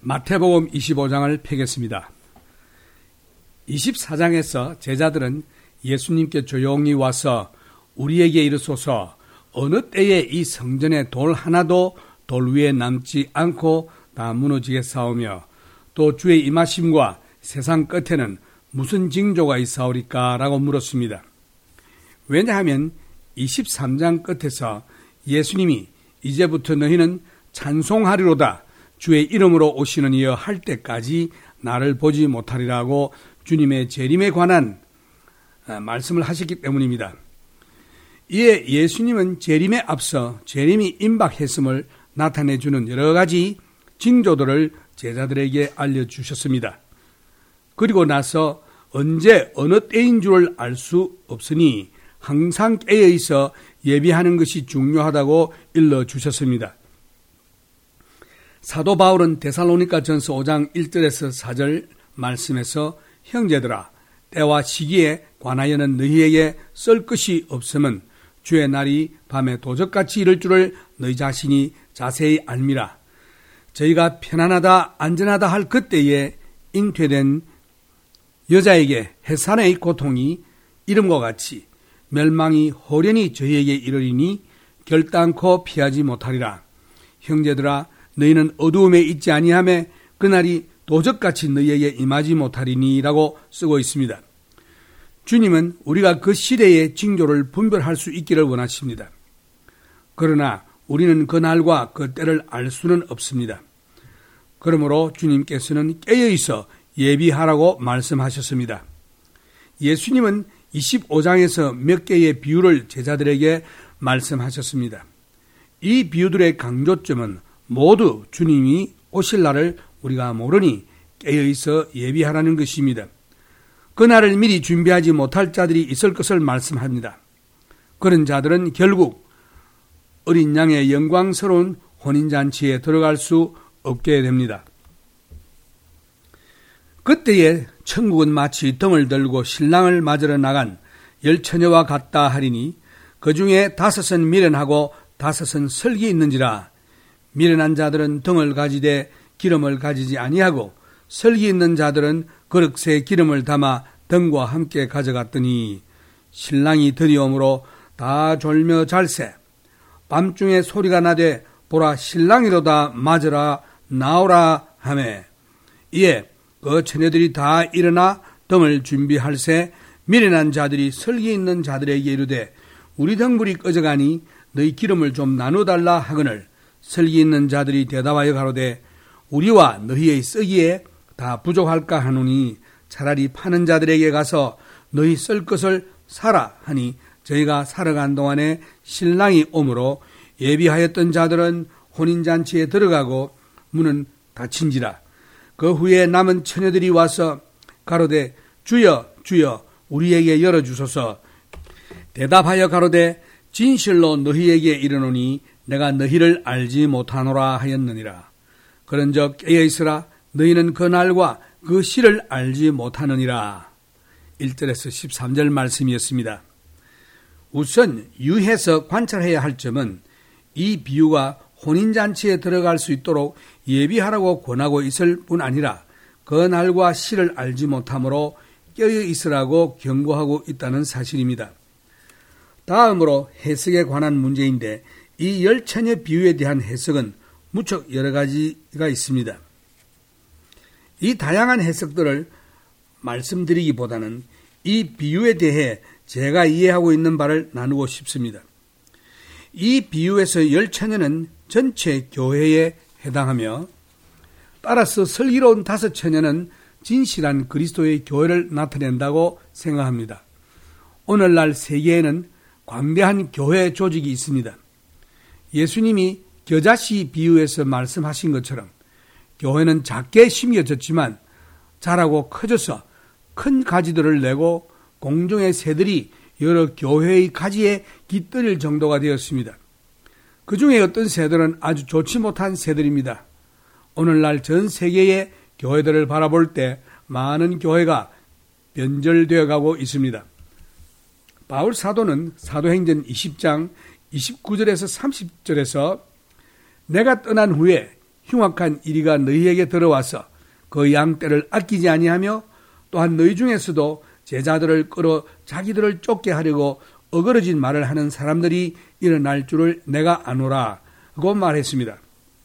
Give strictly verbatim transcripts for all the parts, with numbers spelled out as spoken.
마태복음 이십오 장을 펴겠습니다. 이십사 장에서 제자들은 예수님께 조용히 와서 우리에게 이르소서 어느 때에 이 성전에 돌 하나도 돌 위에 남지 않고 다 무너지겠사오며 또 주의 임하심과 세상 끝에는 무슨 징조가 있사오리까 라고 물었습니다. 왜냐하면 이십삼 장 끝에서 예수님이 이제부터 너희는 찬송하리로다 주의 이름으로 오시는 이여 할 때까지 나를 보지 못하리라고 주님의 재림에 관한 말씀을 하셨기 때문입니다. 이에 예수님은 재림에 앞서 재림이 임박했음을 나타내주는 여러 가지 징조들을 제자들에게 알려주셨습니다. 그리고 나서 언제 어느 때인 줄을 알 수 없으니 항상 깨어 있어 예비하는 것이 중요하다고 일러주셨습니다. 사도 바울은 데살로니가 전서 오 장 일 절에서 사 절 말씀에서 형제들아 때와 시기에 관하여는 너희에게 쓸 것이 없음은 주의 날이 밤에 도적같이 이를 줄을 너희 자신이 자세히 알미라. 저희가 편안하다 안전하다 할 그때에 잉태된 여자에게 해산의 고통이 이름과 같이 멸망이 호련히 저희에게 이르리니 결단코 피하지 못하리라. 형제들아 너희는 어두움에 있지 아니하매 그날이 도적같이 너희에게 임하지 못하리니 라고 쓰고 있습니다. 주님은 우리가 그 시대의 징조를 분별할 수 있기를 원하십니다. 그러나 우리는 그 날과 그 때를 알 수는 없습니다. 그러므로 주님께서는 깨어있어 예비하라고 말씀하셨습니다. 예수님은 이십오 장에서 몇 개의 비유를 제자들에게 말씀하셨습니다. 이 비유들의 강조점은 모두 주님이 오실 날을 우리가 모르니 깨어있어 예비하라는 것입니다. 그날을 미리 준비하지 못할 자들이 있을 것을 말씀합니다. 그런 자들은 결국 어린 양의 영광스러운 혼인잔치에 들어갈 수 없게 됩니다. 그때에 천국은 마치 등을 들고 신랑을 맞으러 나간 열 처녀와 같다 하리니 그 중에 다섯은 미련하고 다섯은 설기 있는지라. 미련한 자들은 등을 가지되 기름을 가지지 아니하고 설기 있는 자들은 그릇에 기름을 담아 등과 함께 가져갔더니 신랑이 드리움으로 다 졸며 잘새 밤중에 소리가 나되 보라 신랑이로다 맞으라 나오라 하매 이에 그 처녀들이 다 일어나 등을 준비할새 미련한 자들이 설기 있는 자들에게 이르되 우리 등불이 꺼져가니 너희 기름을 좀 나누달라 하거늘 설기 있는 자들이 대답하여 가로되 우리와 너희의 쓰기에 다 부족할까 하노니 차라리 파는 자들에게 가서 너희 쓸 것을 사라 하니 저희가 살아간 동안에 신랑이 오므로 예비하였던 자들은 혼인잔치에 들어가고 문은 닫힌지라. 그 후에 남은 처녀들이 와서 가로되 주여 주여 우리에게 열어주소서. 대답하여 가로되 진실로 너희에게 이르노니 내가 너희를 알지 못하노라 하였느니라. 그런즉 깨어있으라 너희는 그 날과 그 시를 알지 못하느니라. 일 절에서 십삼 절 말씀이었습니다. 우선 유해서 관찰해야 할 점은 이 비유가 혼인잔치에 들어갈 수 있도록 예비하라고 권하고 있을 뿐 아니라 그 날과 시를 알지 못하므로 깨어있으라고 경고하고 있다는 사실입니다. 다음으로 해석에 관한 문제인데 이 열 처녀 비유에 대한 해석은 무척 여러 가지가 있습니다. 이 다양한 해석들을 말씀드리기보다는 이 비유에 대해 제가 이해하고 있는 바를 나누고 싶습니다. 이 비유에서 열 처녀는 전체 교회에 해당하며 따라서 슬기로운 다섯 처녀는 진실한 그리스도의 교회를 나타낸다고 생각합니다. 오늘날 세계에는 광대한 교회 조직이 있습니다. 예수님이 겨자씨 비유에서 말씀하신 것처럼 교회는 작게 심겨졌지만 자라고 커져서 큰 가지들을 내고 공중의 새들이 여러 교회의 가지에 깃들일 정도가 되었습니다. 그 중에 어떤 새들은 아주 좋지 못한 새들입니다. 오늘날 전 세계의 교회들을 바라볼 때 많은 교회가 변절되어 가고 있습니다. 바울 사도는 사도행전 이십 장 이십구 절에서 삼십 절에서 내가 떠난 후에 흉악한 이리가 너희에게 들어와서 그 양떼를 아끼지 아니하며 또한 너희 중에서도 제자들을 끌어 자기들을 쫓게 하려고 어그러진 말을 하는 사람들이 일어날 줄을 내가 아노라 하고 말했습니다.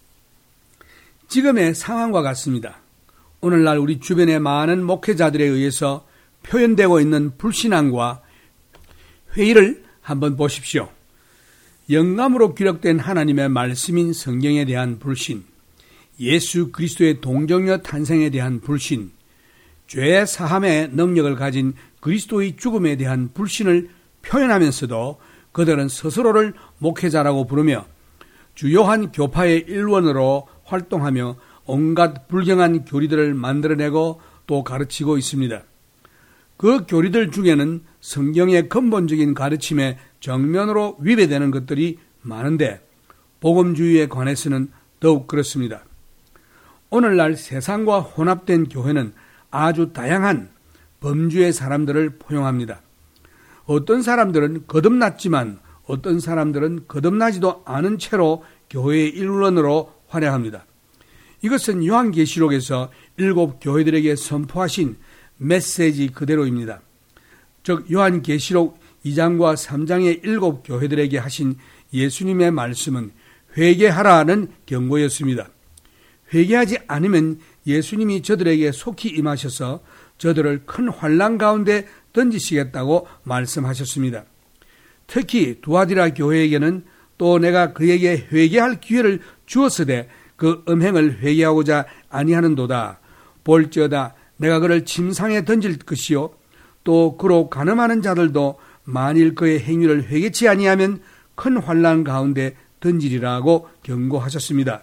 지금의 상황과 같습니다. 오늘날 우리 주변의 많은 목회자들에 의해서 표현되고 있는 불신앙과 회의를 한번 보십시오. 영감으로 기록된 하나님의 말씀인 성경에 대한 불신, 예수 그리스도의 동정녀 탄생에 대한 불신, 죄 사함의 능력을 가진 그리스도의 죽음에 대한 불신을 표현하면서도 그들은 스스로를 목회자라고 부르며 주요한 교파의 일원으로 활동하며 온갖 불경한 교리들을 만들어내고 또 가르치고 있습니다. 그 교리들 중에는 성경의 근본적인 가르침에 정면으로 위배되는 것들이 많은데 복음주의에 관해서는 더욱 그렇습니다. 오늘날 세상과 혼합된 교회는 아주 다양한 범주의 사람들을 포용합니다. 어떤 사람들은 거듭났지만 어떤 사람들은 거듭나지도 않은 채로 교회의 일원으로 활약합니다. 이것은 요한계시록에서 일곱 교회들에게 선포하신 메시지 그대로입니다. 즉 요한계시록 이 장과 삼 장의 일곱 교회들에게 하신 예수님의 말씀은 회개하라는 경고였습니다. 회개하지 않으면 예수님이 저들에게 속히 임하셔서 저들을 큰 환난 가운데 던지시겠다고 말씀하셨습니다. 특히 두아디라 교회에게는 또 내가 그에게 회개할 기회를 주었으되 그 음행을 회개하고자 아니하는도다. 볼지어다 내가 그를 침상에 던질 것이요 또 그로 간음하는 자들도 만일 그의 행위를 회개치 아니하면 큰 환난 가운데 던지리라고 경고하셨습니다.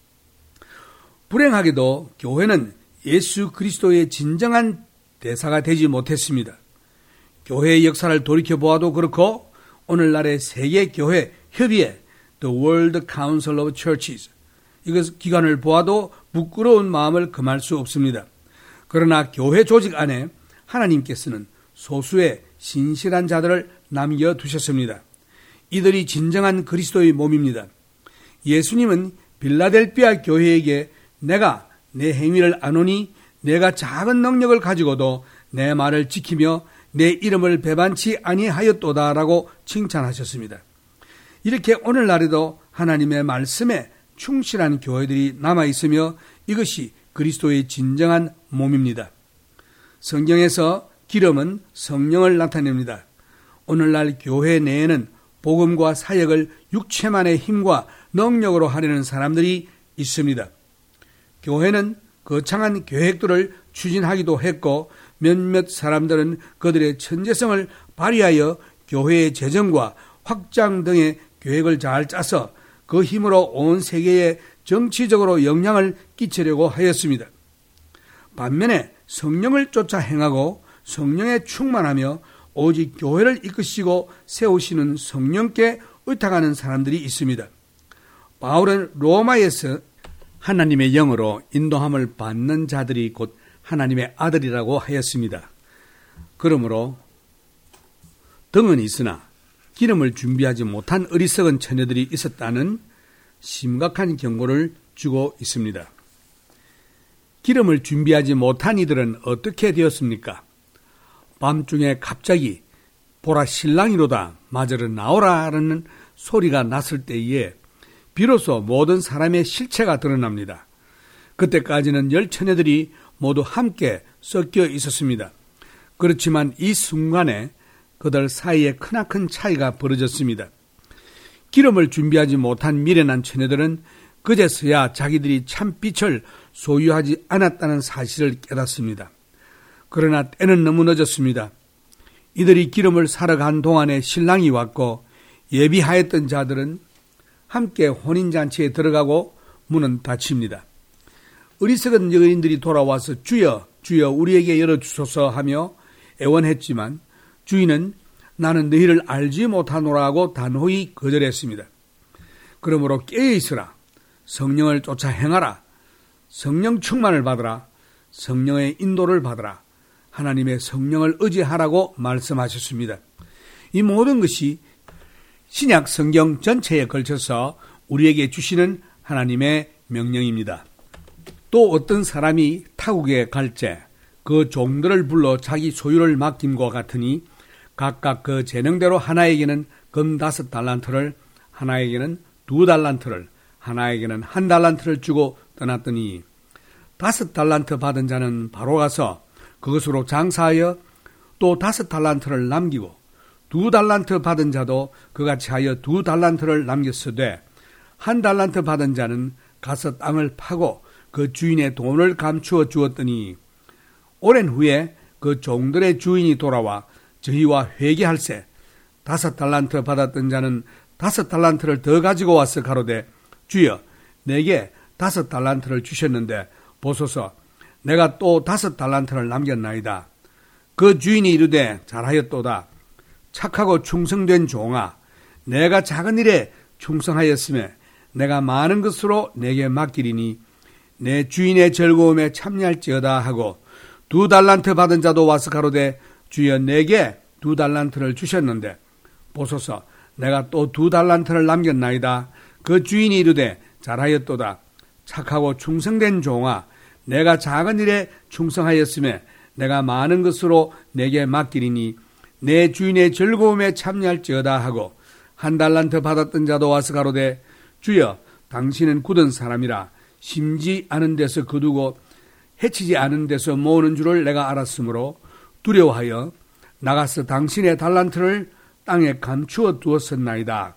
불행하게도 교회는 예수 그리스도의 진정한 대사가 되지 못했습니다. 교회의 역사를 돌이켜보아도 그렇고 오늘날의 세계교회 협의회 The World Council of Churches 이것 기관을 보아도 부끄러운 마음을 금할 수 없습니다. 그러나 교회 조직 안에 하나님께서는 소수의 신실한 자들을 남겨두셨습니다. 이들이 진정한 그리스도의 몸입니다. 예수님은 빌라델피아 교회에게 내가 내 행위를 아노니 내가 작은 능력을 가지고도 내 말을 지키며 내 이름을 배반치 아니하였도다라고 칭찬하셨습니다. 이렇게 오늘날에도 하나님의 말씀에 충실한 교회들이 남아있으며 이것이 그리스도의 진정한 몸입니다. 성경에서 기름은 성령을 나타냅니다. 오늘날 교회 내에는 복음과 사역을 육체만의 힘과 능력으로 하려는 사람들이 있습니다. 교회는 거창한 계획들을 추진하기도 했고 몇몇 사람들은 그들의 천재성을 발휘하여 교회의 재정과 확장 등의 계획을 잘 짜서 그 힘으로 온 세계에 정치적으로 영향을 끼치려고 하였습니다. 반면에 성령을 쫓아 행하고 성령에 충만하며 오직 교회를 이끄시고 세우시는 성령께 의탁하는 사람들이 있습니다. 바울은 로마에서 하나님의 영으로 인도함을 받는 자들이 곧 하나님의 아들이라고 하였습니다. 그러므로 등은 있으나 기름을 준비하지 못한 어리석은 처녀들이 있었다는 심각한 경고를 주고 있습니다. 기름을 준비하지 못한 이들은 어떻게 되었습니까? 밤중에 갑자기 보라 신랑이로다 맞으러 나오라라는 소리가 났을 때에 비로소 모든 사람의 실체가 드러납니다. 그때까지는 열 처녀들이 모두 함께 섞여 있었습니다. 그렇지만 이 순간에 그들 사이에 크나큰 차이가 벌어졌습니다. 기름을 준비하지 못한 미련한 처녀들은 그제서야 자기들이 참 빛을 소유하지 않았다는 사실을 깨닫습니다. 그러나 때는 너무 늦었습니다. 이들이 기름을 사러 간 동안에 신랑이 왔고 예비하였던 자들은 함께 혼인잔치에 들어가고 문은 닫힙니다. 어리석은 여인들이 돌아와서 주여 주여 우리에게 열어주소서 하며 애원했지만 주인은 나는 너희를 알지 못하노라고 단호히 거절했습니다. 그러므로 깨어있으라. 성령을 쫓아 행하라. 성령 충만을 받으라. 성령의 인도를 받으라. 하나님의 성령을 의지하라고 말씀하셨습니다. 이 모든 것이 신약 성경 전체에 걸쳐서 우리에게 주시는 하나님의 명령입니다. 또 어떤 사람이 타국에 갈제 그 종들을 불러 자기 소유를 맡김과 같으니 각각 그 재능대로 하나에게는 금 다섯 달란트를, 하나에게는 두 달란트를, 하나에게는 한 달란트를 주고 떠났더니 다섯 달란트 받은 자는 바로 가서 그것으로 장사하여 또 다섯 달란트를 남기고 두 달란트 받은 자도 그같이 하여 두 달란트를 남겼으되 한 달란트 받은 자는 가서 땅을 파고 그 주인의 돈을 감추어 주었더니 오랜 후에 그 종들의 주인이 돌아와 저희와 회개할세 다섯 달란트 받았던 자는 다섯 달란트를 더 가지고 와서 가로되 주여 내게 다섯 달란트를 주셨는데 보소서 내가 또 다섯 달란트를 남겼나이다. 그 주인이 이르되 잘하였도다. 착하고 충성된 종아 내가 작은 일에 충성하였으며 내가 많은 것으로 내게 맡기리니 내 주인의 즐거움에 참여할지어다 하고 두 달란트 받은 자도 와서 가로되 주여 내게 두 달란트를 주셨는데 보소서 내가 또 두 달란트를 남겼나이다. 그 주인이 이르되 잘하였도다. 착하고 충성된 종아 내가 작은 일에 충성하였으며 내가 많은 것으로 내게 맡기리니 내 주인의 즐거움에 참여할지어다 하고 한 달란트 받았던 자도 와서 가로되 주여 당신은 굳은 사람이라 심지 않은 데서 거두고 해치지 않은 데서 모으는 줄을 내가 알았으므로 두려워하여 나가서 당신의 달란트를 땅에 감추어 두었었나이다.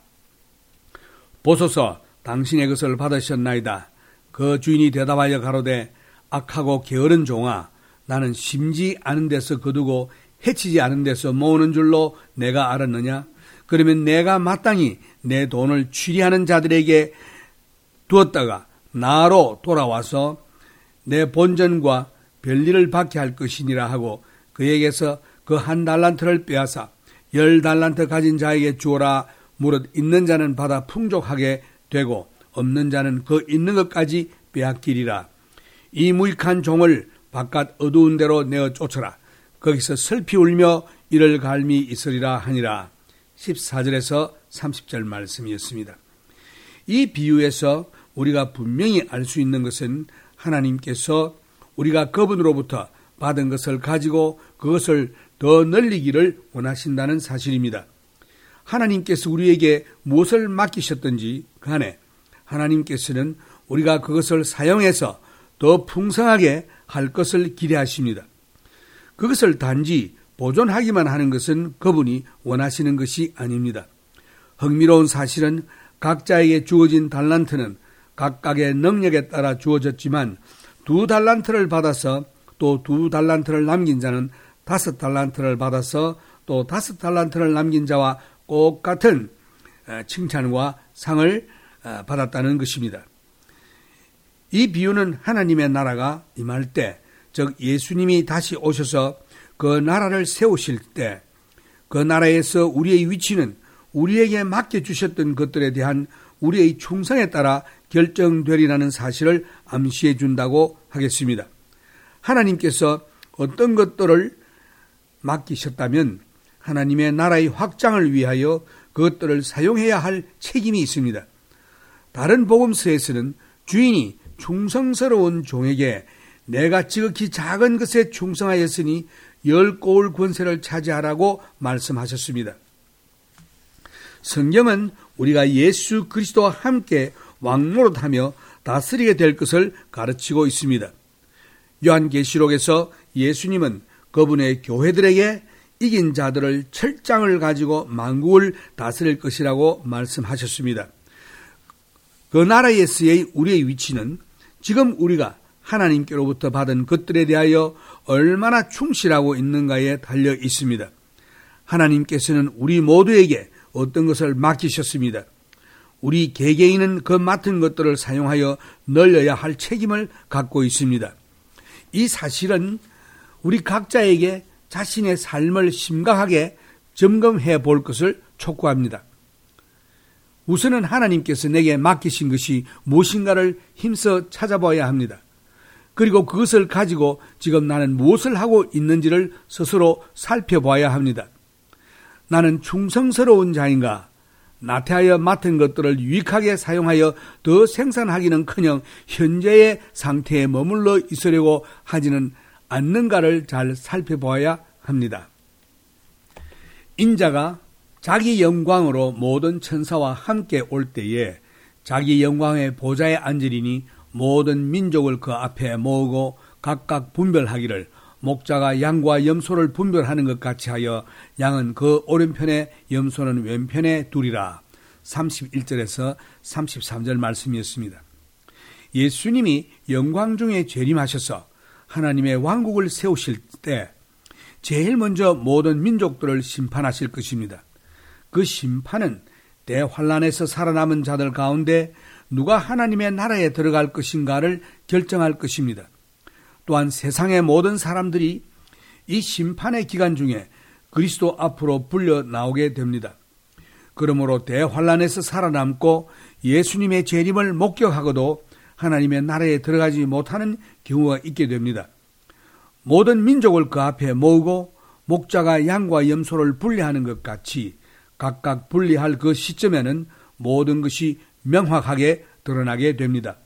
보소서 당신의 것을 받으셨나이다. 그 주인이 대답하여 가로되 악하고 게으른 종아 나는 심지 않은 데서 거두고 해치지 않은 데서 모으는 줄로 내가 알았느냐? 그러면 내가 마땅히 내 돈을 취리하는 자들에게 두었다가 나로 돌아와서 내 본전과 별리를 받게 할 것이니라 하고 그에게서 그 한 달란트를 빼앗아 열 달란트 가진 자에게 주어라. 무릇 있는 자는 받아 풍족하게 되고 없는 자는 그 있는 것까지 빼앗기리라. 이 무익한 종을 바깥 어두운 데로 내어 쫓아라. 거기서 슬피 울며 이를 갈미 있으리라 하니라. 십사 절에서 삼십 절 말씀이었습니다. 이 비유에서 우리가 분명히 알 수 있는 것은 하나님께서 우리가 그분으로부터 받은 것을 가지고 그것을 더 늘리기를 원하신다는 사실입니다. 하나님께서 우리에게 무엇을 맡기셨든지 간에 하나님께서는 우리가 그것을 사용해서 더 풍성하게 할 것을 기대하십니다. 그것을 단지 보존하기만 하는 것은 그분이 원하시는 것이 아닙니다. 흥미로운 사실은 각자에게 주어진 달란트는 각각의 능력에 따라 주어졌지만 두 달란트를 받아서 또 두 달란트를 남긴 자는 다섯 달란트를 받아서 또 다섯 달란트를 남긴 자와 똑같은 칭찬과 상을 받았다는 것입니다. 이 비유는 하나님의 나라가 임할 때, 즉 예수님이 다시 오셔서 그 나라를 세우실 때 그 나라에서 우리의 위치는 우리에게 맡겨주셨던 것들에 대한 우리의 충성에 따라 결정되리라는 사실을 암시해 준다고 하겠습니다. 하나님께서 어떤 것들을 맡기셨다면 하나님의 나라의 확장을 위하여 그것들을 사용해야 할 책임이 있습니다. 다른 복음서에서는 주인이 충성스러운 종에게 내가 지극히 작은 것에 충성하였으니 열 고을 권세를 차지하라고 말씀하셨습니다. 성경은 우리가 예수 그리스도와 함께 왕노릇하며 다스리게 될 것을 가르치고 있습니다. 요한계시록에서 예수님은 그분의 교회들에게 이긴 자들을 철장을 가지고 만국을 다스릴 것이라고 말씀하셨습니다. 그 나라에서의 우리의 위치는 지금 우리가 하나님께로부터 받은 것들에 대하여 얼마나 충실하고 있는가에 달려 있습니다. 하나님께서는 우리 모두에게 어떤 것을 맡기셨습니다. 우리 개개인은 그 맡은 것들을 사용하여 늘려야 할 책임을 갖고 있습니다. 이 사실은 우리 각자에게 자신의 삶을 심각하게 점검해 볼 것을 촉구합니다. 우선은 하나님께서 내게 맡기신 것이 무엇인가를 힘써 찾아봐야 합니다. 그리고 그것을 가지고 지금 나는 무엇을 하고 있는지를 스스로 살펴봐야 합니다. 나는 충성스러운 자인가? 나태하여 맡은 것들을 유익하게 사용하여 더 생산하기는커녕 현재의 상태에 머물러 있으려고 하지는 않는가를 잘 살펴보아야 합니다. 인자가 자기 영광으로 모든 천사와 함께 올 때에 자기 영광의 보좌에 앉으리니 모든 민족을 그 앞에 모으고 각각 분별하기를 목자가 양과 염소를 분별하는 것 같이 하여 양은 그 오른편에 염소는 왼편에 두리라. 삼십일 절에서 삼십삼 절 말씀이었습니다. 예수님이 영광 중에 재림하셔서 하나님의 왕국을 세우실 때 제일 먼저 모든 민족들을 심판하실 것입니다. 그 심판은 대환란에서 살아남은 자들 가운데 누가 하나님의 나라에 들어갈 것인가를 결정할 것입니다. 또한 세상의 모든 사람들이 이 심판의 기간 중에 그리스도 앞으로 불려 나오게 됩니다. 그러므로 대환란에서 살아남고 예수님의 재림을 목격하고도 하나님의 나라에 들어가지 못하는 경우가 있게 됩니다. 모든 민족을 그 앞에 모으고 목자가 양과 염소를 분리하는 것 같이 각각 분리할 그 시점에는 모든 것이 명확하게 드러나게 됩니다.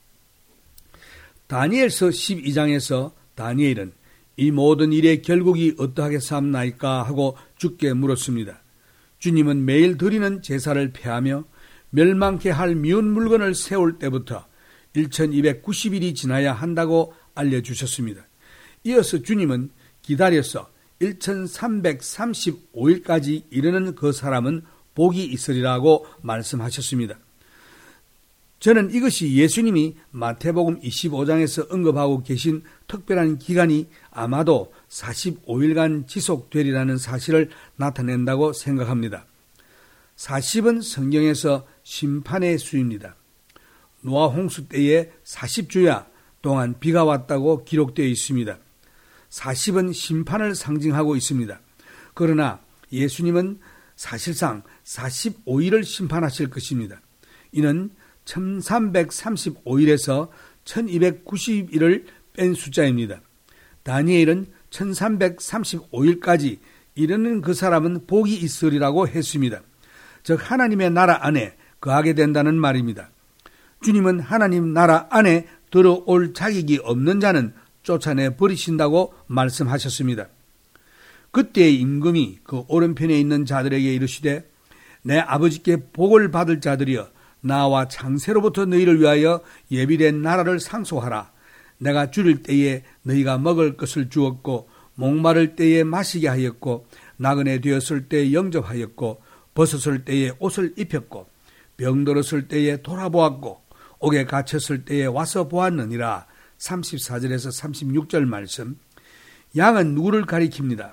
다니엘서 십이 장에서 다니엘은 이 모든 일의 결국이 어떠하겠사옵나이까 하고 주께 물었습니다. 주님은 매일 드리는 제사를 폐하며 멸망케 할 미운 물건을 세울 때부터 천이백구십 일이 지나야 한다고 알려주셨습니다. 이어서 주님은 기다려서 천삼백삼십오 일까지 이르는 그 사람은 복이 있으리라고 말씀하셨습니다. 저는 이것이 예수님이 마태복음 이십오 장에서 언급하고 계신 특별한 기간이 아마도 사십오 일간 지속되리라는 사실을 나타낸다고 생각합니다. 사십은 성경에서 심판의 수입니다. 노아 홍수 때에 사십 주야 동안 비가 왔다고 기록되어 있습니다. 사십은 심판을 상징하고 있습니다. 그러나 예수님은 사실상 사십오 일을 심판하실 것입니다. 이는 천삼백삼십오 일에서 천이백구십 일을 뺀 숫자입니다. 다니엘은 천삼백삼십오 일까지 이르는 그 사람은 복이 있으리라고 했습니다. 즉 하나님의 나라 안에 거하게 된다는 말입니다. 주님은 하나님 나라 안에 들어올 자격이 없는 자는 쫓아내 버리신다고 말씀하셨습니다. 그때의 임금이 그 오른편에 있는 자들에게 이르시되 내 아버지께 복을 받을 자들이여 나와 창세로부터 너희를 위하여 예비된 나라를 상속하라. 내가 줄일 때에 너희가 먹을 것을 주었고 목마를 때에 마시게 하였고 나그네 되었을 때에 영접하였고 벗었을 때에 옷을 입혔고 병들었을 때에 돌아보았고 옥에 갇혔을 때에 와서 보았느니라. 삼십사 절에서 삼십육 절 말씀. 양은 누구를 가리킵니다.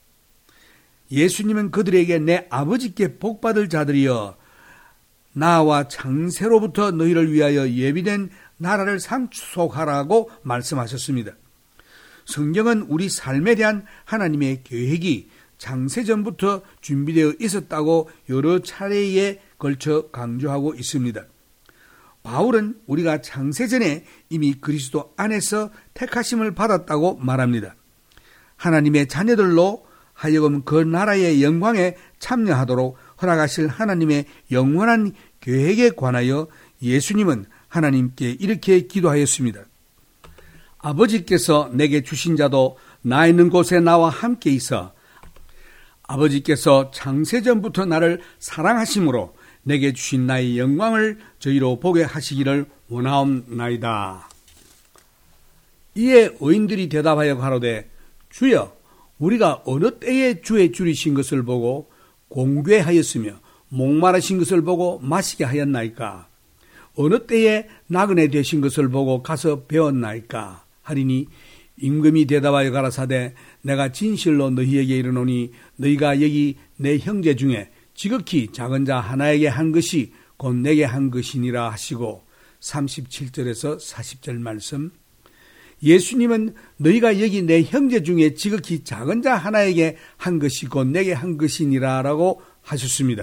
예수님은 그들에게 내 아버지께 복받을 자들이여 나와 창세로부터 너희를 위하여 예비된 나라를 상속하라고 말씀하셨습니다. 성경은 우리 삶에 대한 하나님의 계획이 창세전부터 준비되어 있었다고 여러 차례에 걸쳐 강조하고 있습니다. 바울은 우리가 창세전에 이미 그리스도 안에서 택하심을 받았다고 말합니다. 하나님의 자녀들로 하여금 그 나라의 영광에 참여하도록 허락하실 하나님의 영원한 계획에 관하여 예수님은 하나님께 이렇게 기도하였습니다. 아버지께서 내게 주신 자도 나 있는 곳에 나와 함께 있어 아버지께서 창세전부터 나를 사랑하심으로 내게 주신 나의 영광을 저희로 보게 하시기를 원하옵나이다. 이에 의인들이 대답하여 가로되 주여 우리가 어느 때에 주의 줄이신 것을 보고 공궤하였으며 목마르신 것을 보고 마시게 하였나이까? 어느 때에 나그네 되신 것을 보고 가서 배웠나이까? 하리니 임금이 대답하여 가라사대 내가 진실로 너희에게 이르노니 너희가 여기 내 형제 중에 지극히 작은 자 하나에게 한 것이 곧 내게 한 것이니라 하시고 삼십칠 절에서 사십 절 말씀. 예수님은 너희가 여기 내 형제 중에 지극히 작은 자 하나에게 한 것이 곧 내게 한 것이니라 라고 하셨습니다.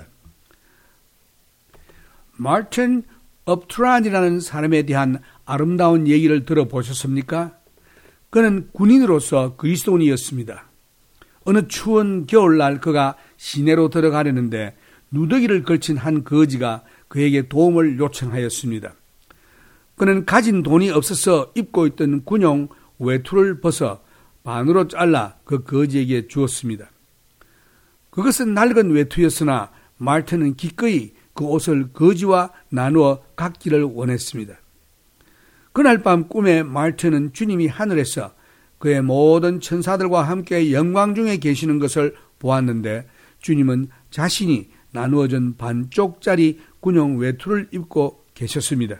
마틴 업트란이라는 사람에 대한 아름다운 얘기를 들어보셨습니까? 그는 군인으로서 그리스도인이었습니다. 어느 추운 겨울날 그가 시내로 들어가려는데 누더기를 걸친 한 거지가 그에게 도움을 요청하였습니다. 그는 가진 돈이 없어서 입고 있던 군용 외투를 벗어 반으로 잘라 그 거지에게 주었습니다. 그것은 낡은 외투였으나 말트는 기꺼이 그 옷을 거지와 나누어 갖기를 원했습니다. 그날 밤 꿈에 말트는 주님이 하늘에서 그의 모든 천사들과 함께 영광 중에 계시는 것을 보았는데 주님은 자신이 나누어진 반쪽짜리 군용 외투를 입고 계셨습니다.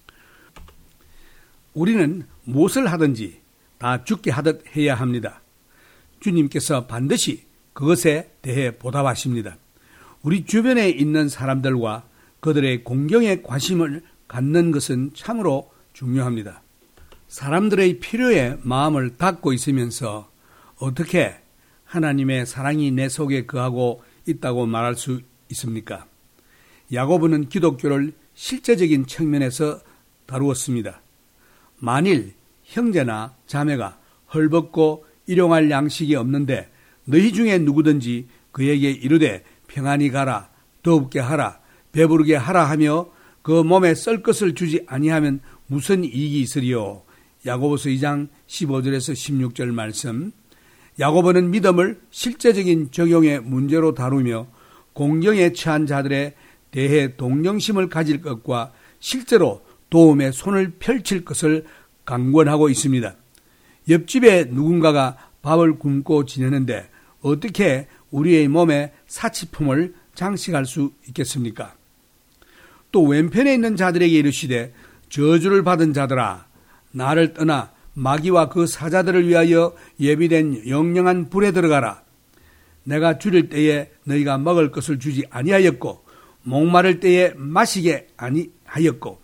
우리는 무엇을 하든지 다 죽게 하듯 해야 합니다. 주님께서 반드시 그것에 대해 보답하십니다. 우리 주변에 있는 사람들과 그들의 공경에 관심을 갖는 것은 참으로 중요합니다. 사람들의 필요에 마음을 닫고 있으면서 어떻게 하나님의 사랑이 내 속에 거하고 있다고 말할 수 있습니까? 야고보는 기독교를 실제적인 측면에서 다루었습니다. 만일 형제나 자매가 헐벗고 일용할 양식이 없는데 너희 중에 누구든지 그에게 이르되 평안히 가라, 더웁게 하라, 배부르게 하라 하며 그 몸에 쓸 것을 주지 아니하면 무슨 이익이 있으리요? 야고보서 이 장 십오 절에서 십육 절 말씀. 야고보는 믿음을 실제적인 적용의 문제로 다루며 공경에 처한 자들에 대해 동정심을 가질 것과 실제로 도움에 손을 펼칠 것을 강권하고 있습니다. 옆집에 누군가가 밥을 굶고 지내는데 어떻게 우리의 몸에 사치품을 장식할 수 있겠습니까? 또 왼편에 있는 자들에게 이르시되 저주를 받은 자들아 나를 떠나 마귀와 그 사자들을 위하여 예비된 영영한 불에 들어가라. 내가 줄일 때에 너희가 먹을 것을 주지 아니하였고 목마를 때에 마시게 아니하였고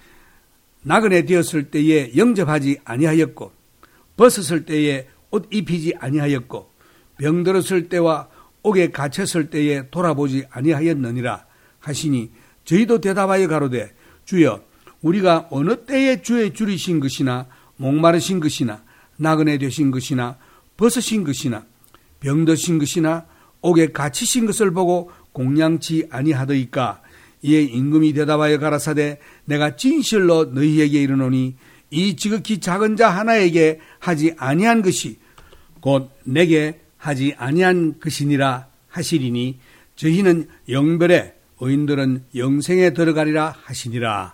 나그네 되었을 때에 영접하지 아니하였고 벗었을 때에 옷 입히지 아니하였고 병들었을 때와 옥에 갇혔을 때에 돌아보지 아니하였느니라 하시니 저희도 대답하여 가로되 주여 우리가 어느 때에 주의 줄이신 것이나 목마르신 것이나 나그네 되신 것이나 벗으신 것이나 병드신 것이나 옥에 갇히신 것을 보고 공양치 아니하더이까. 이에 임금이 대답하여 가라사대 내가 진실로 너희에게 이르노니 이 지극히 작은 자 하나에게 하지 아니한 것이 곧 내게 하지 아니한 것이니라 하시리니 저희는 영별에 의인들은 영생에 들어가리라 하시니라.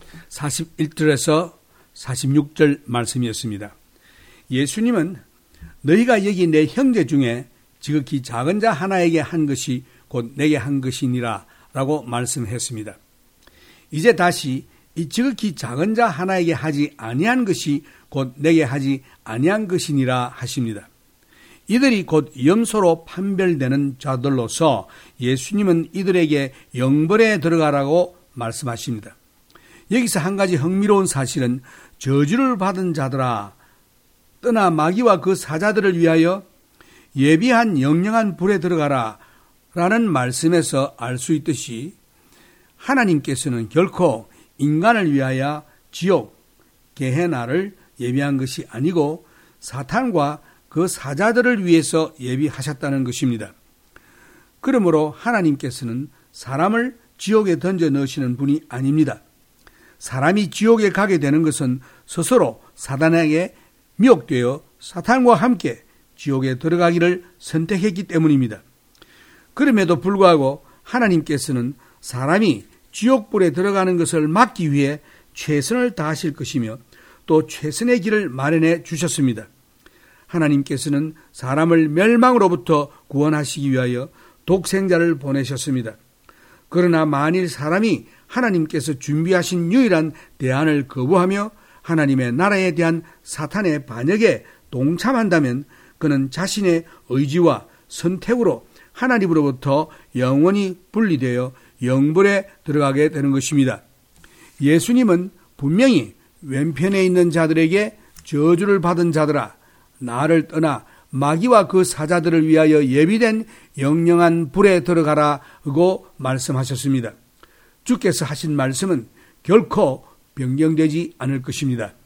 사십일 절에서 사십육 절 말씀이었습니다. 예수님은 너희가 여기 내 형제 중에 지극히 작은 자 하나에게 한 것이 곧 내게 한 것이니라 라고 말씀했습니다. 이제 다시 이 지극히 작은 자 하나에게 하지 아니한 것이 곧 내게 하지 아니한 것이니라 하십니다. 이들이 곧 염소로 판별되는 자들로서 예수님은 이들에게 영벌에 들어가라고 말씀하십니다. 여기서 한 가지 흥미로운 사실은 저주를 받은 자들아 떠나 마귀와 그 사자들을 위하여 예비한 영영한 불에 들어가라 라는 말씀에서 알 수 있듯이 하나님께서는 결코 인간을 위하여 지옥, 게헤나를 예비한 것이 아니고 사탄과 그 사자들을 위해서 예비하셨다는 것입니다. 그러므로 하나님께서는 사람을 지옥에 던져 넣으시는 분이 아닙니다. 사람이 지옥에 가게 되는 것은 스스로 사단에게 미혹되어 사탄과 함께 지옥에 들어가기를 선택했기 때문입니다. 그럼에도 불구하고 하나님께서는 사람이 지옥불에 들어가는 것을 막기 위해 최선을 다하실 것이며 또 최선의 길을 마련해 주셨습니다. 하나님께서는 사람을 멸망으로부터 구원하시기 위하여 독생자를 보내셨습니다. 그러나 만일 사람이 하나님께서 준비하신 유일한 대안을 거부하며 하나님의 나라에 대한 사탄의 반역에 동참한다면 그는 자신의 의지와 선택으로 하나님으로부터 영원히 분리되어 영불에 들어가게 되는 것입니다. 예수님은 분명히 왼편에 있는 자들에게 저주를 받은 자들아 나를 떠나 마귀와 그 사자들을 위하여 예비된 영영한 불에 들어가라고 말씀하셨습니다. 주께서 하신 말씀은 결코 변경되지 않을 것입니다.